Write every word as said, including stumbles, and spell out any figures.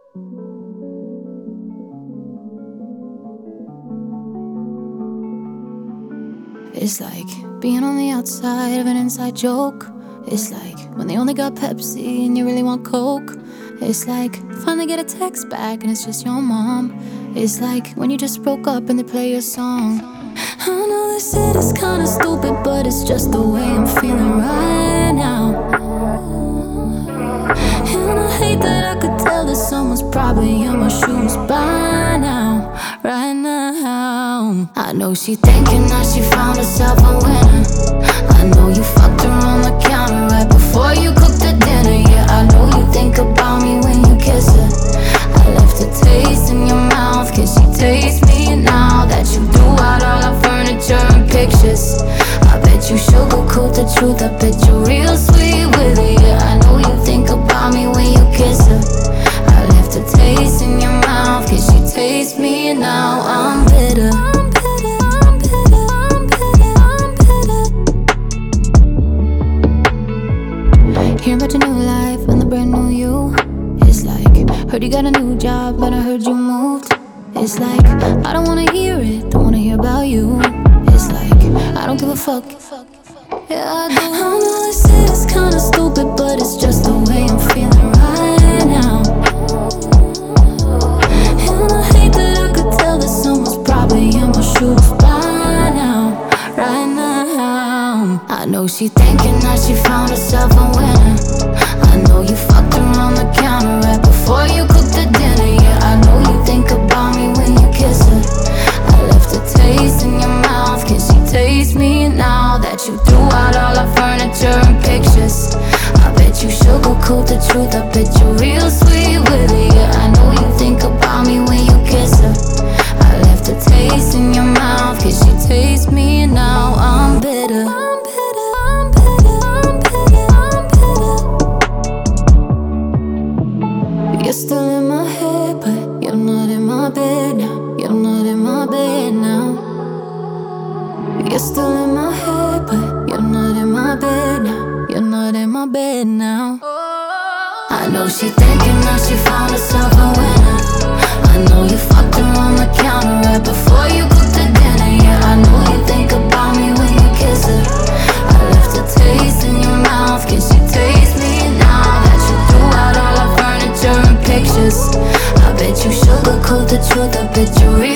It's like being on the outside of an inside joke. It's like when they only got Pepsi and you really want Coke. It's like finally get a text back and it's just your mom. It's like when you just broke up and they play your song. I know this shit is kinda stupid, but it's just the way I'm feeling right now. And I hate that I could tell that someone's probably in my shoes by now, right now. I know she thinking that she found herself a winner. I know you fucked her on the counter right before you cooked the dinner. Yeah, I know you think about me when you kiss her. I left a taste in your mouth, can she taste me now that you threw out all our furniture and pictures? I bet you sugarcoat the truth, I bet you're real sweet with it. Yeah, I know you think about me when you kiss her. I left a taste in your mouth, can she taste me now? I'm bitter. Hearing about your new life and the brand new you. It's like, heard you got a new job, but I heard you moved. It's like, I don't wanna hear it, don't wanna hear about you. It's like, I don't give a fuck. Yeah, I do. I know this shit is kinda stupid, but it's just the way I'm feeling right now. And I hate that I could tell that someone's probably in my shoes by now, right now. I know she thinking that she found herself a winner. I know you fucked her on the counter right before you cooked the dinner. Yeah, I know you think about me when you kiss her. I left a taste in your mouth, can she taste me now that you threw out all our furniture and pictures? I bet you sugarcoat the truth, I bet you're real sweet with it. Yeah, I know you think about me when you kiss her. I left a taste in your mouth, can she taste me now? I'm bitter. You're still in my head, but you're not in my bed now. You're not in my bed now. You're still in my head, but you're not in my bed now. You're not in my bed now. I know she thinking that she found herself a winner. I know you fucked her on the counter right before you cooked the dinner. Yeah, I know you think about me when you kiss her. I left a taste in your mouth, can she taste me now that you threw out all our furniture and pictures? I bet you sugarcoat the truth, I bet you